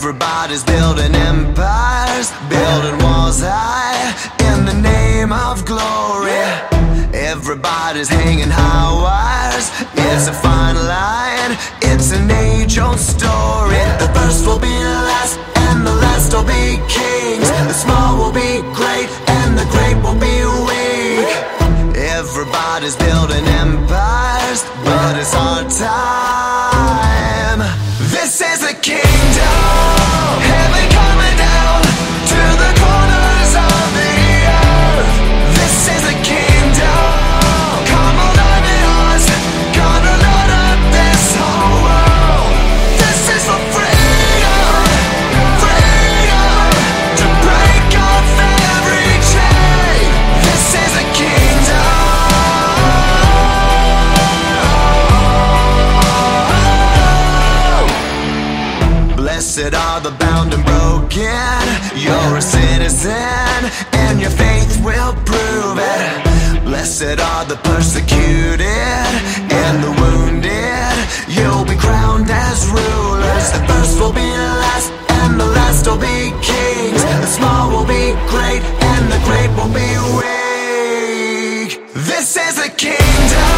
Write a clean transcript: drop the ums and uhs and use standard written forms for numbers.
Everybody's building empires, building walls high in the name of glory. Everybody's hanging high wires. It's a fine line, it's an age-old story. The first will be last, and the last will be kings. The small will be great, and the great will be weak. Everybody's building empires, but it's our time. This is the kingdom, heaven coming down to the corners of the earth. This is the kingdom, come alive in us, gonna load up this whole world. This is for freedom, freedom, to break off every chain. This is the kingdom. Blessed are the bound and broken. You're a citizen, and your faith will prove it. Blessed are the persecuted and the wounded. You'll be crowned as rulers. The first will be last, and the last will be kings. The small will be great, and the great will be weak. This is the kingdom.